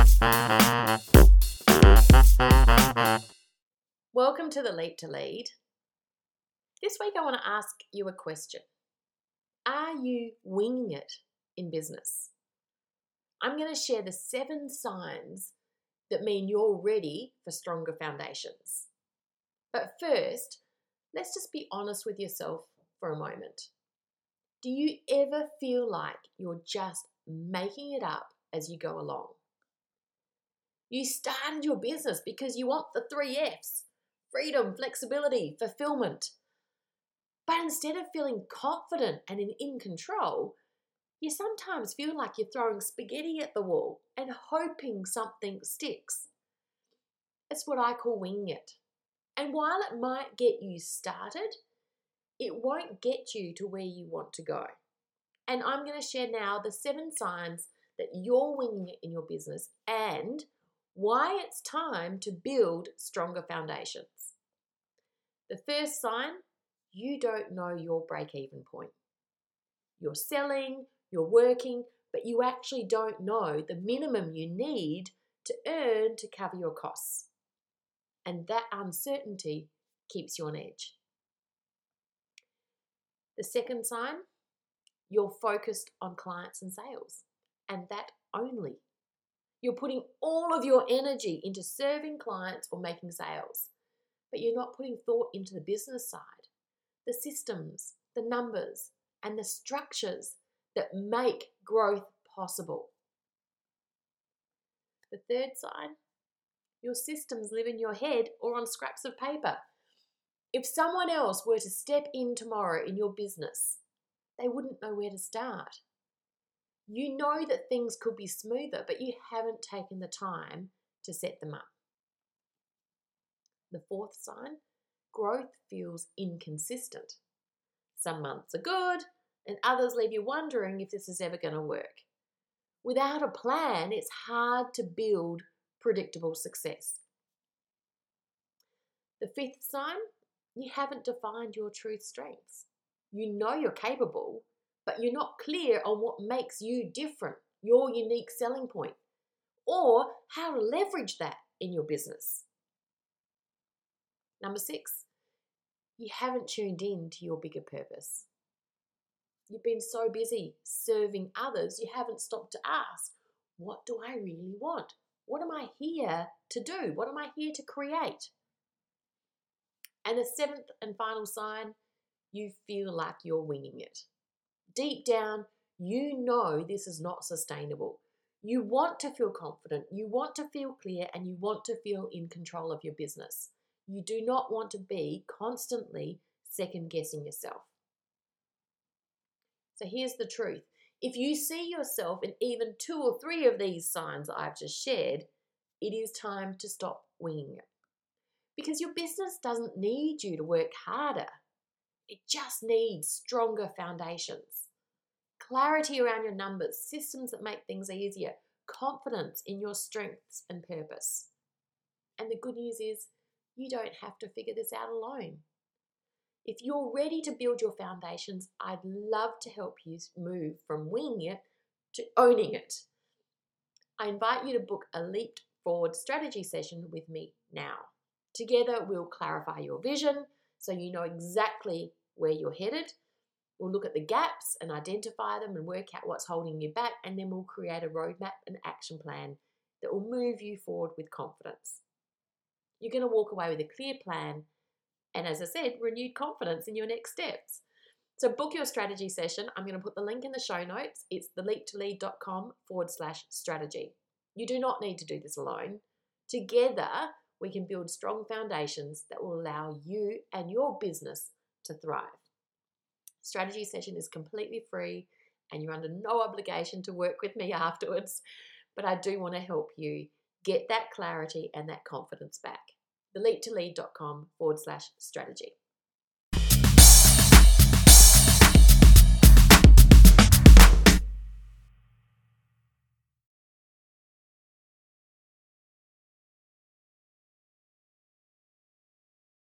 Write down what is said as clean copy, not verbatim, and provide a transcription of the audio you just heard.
Welcome to the Leap to Lead. This week I want to ask you a question. Are you winging it in business? I'm going to share the 7 signs that mean you're ready for stronger foundations. But first, let's just be honest with yourself for a moment. Do you ever feel like you're just making it up as you go along? You started your business because you want the 3 Fs: freedom, flexibility, fulfillment. But instead of feeling confident and in control, you sometimes feel like you're throwing spaghetti at the wall and hoping something sticks. It's what I call winging it. And while it might get you started, it won't get you to where you want to go. And I'm going to share now the 7 signs that you're winging it in your business and why it's time to build stronger foundations. The first sign, you don't know your break-even point. You're selling, you're working, but you actually don't know the minimum you need to earn to cover your costs. And that uncertainty keeps you on edge. The second sign, you're focused on clients and sales, and that only. You're putting all of your energy into serving clients or making sales, but you're not putting thought into the business side, the systems, the numbers, and the structures that make growth possible. The third sign, your systems live in your head or on scraps of paper. If someone else were to step in tomorrow in your business, they wouldn't know where to start. You know that things could be smoother, but you haven't taken the time to set them up. The fourth sign, growth feels inconsistent. Some months are good, and others leave you wondering if this is ever going to work. Without a plan, it's hard to build predictable success. The fifth sign, you haven't defined your true strengths. You know you're capable, but you're not clear on what makes you different, your unique selling point, or how to leverage that in your business. Number 6, you haven't tuned in to your bigger purpose. You've been so busy serving others, you haven't stopped to ask, what do I really want? What am I here to do? What am I here to create? And the 7th and final sign, you feel like you're winging it. Deep down, you know this is not sustainable. You want to feel confident, you want to feel clear, and you want to feel in control of your business. You do not want to be constantly second-guessing yourself. So here's the truth. If you see yourself in even 2 or 3 of these signs I've just shared, it is time to stop winging it. Because your business doesn't need you to work harder. It just needs stronger foundations. Clarity around your numbers, systems that make things easier, confidence in your strengths and purpose. And the good news is you don't have to figure this out alone. If you're ready to build your foundations, I'd love to help you move from winging it to owning it. I invite you to book a Leap Forward strategy session with me now. Together, we'll clarify your vision so you know exactly where you're headed. We'll look at the gaps and identify them and work out what's holding you back, and then we'll create a roadmap and action plan that will move you forward with confidence. You're going to walk away with a clear plan and, as I said, renewed confidence in your next steps. So book your strategy session. I'm going to put the link in the show notes. It's theleaptolead.com/strategy. You do not need to do this alone. Together, we can build strong foundations that will allow you and your business to thrive. Strategy session is completely free and you're under no obligation to work with me afterwards, but I do want to help you get that clarity and that confidence back. theleaptolead.com/strategy.